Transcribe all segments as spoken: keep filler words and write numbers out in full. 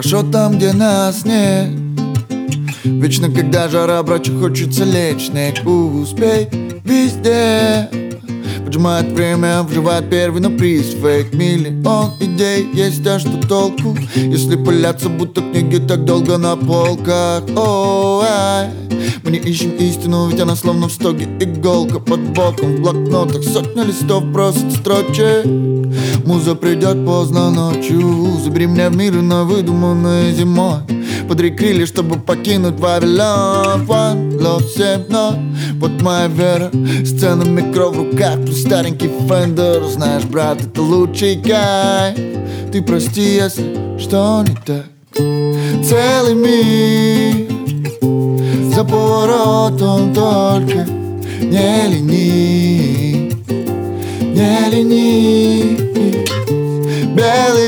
хорошо там, где нас нет. Вечно, когда жара, братья, хочется лечь. Снег, успей везде. Поджимает время, вживает первый на приз. Фейк, миллион идей, есть, а что толку, если пыляться, будто книги так долго на полках. О, ай. Мы не ищем истину, ведь она словно в стоге иголка под боком. В блокнотах сотня листов просит строчек. Муза придет поздно ночью. Забери меня в мир на выдуманной зимой. Подари крылья, чтобы покинуть Вавилон. One love, семь ноль. Вот моя вера. Сцена, микро в руках, плюс старенький фендер. Знаешь, брат, это лучший кайф. Ты прости, если что не так. Целый мир за поворотом, только не лени, не лени. Белый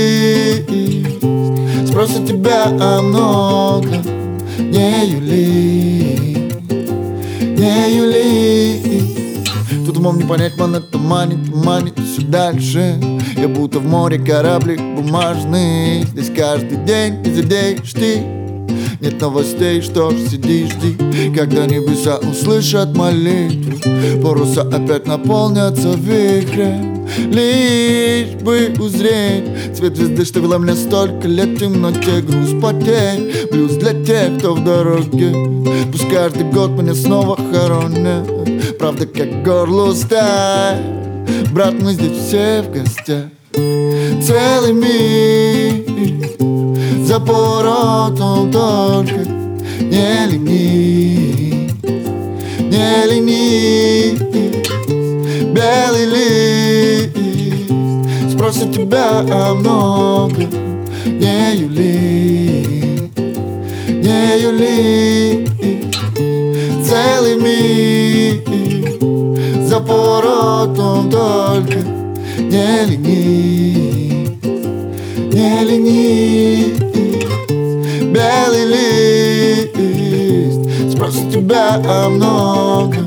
лист спросит тебя о многом. Не юли, не юли. Тут умом не понять, ман, это манит, манит все дальше. Я будто в море кораблик бумажный. Здесь каждый день ты задеешь ты. Нет новостей, что ж, сиди, жди, когда небеса услышат молитву. Паруса опять наполнятся вихрем, лишь бы узреть цвет звезды, что вела меня столько лет в темноте. Груз потерь, блюз для тех, кто в дороге. Пусть каждый год меня снова хоронят. Правда, как горло сталь. Брат, мы здесь все в гостях. Целый мир за поворотом, только не лени, не лени. Белый лист спросит тебя о многом. Не юли, не юли. Целый мир за поворотом, только не лени, не лени. Белый лист спросит тебя о многом.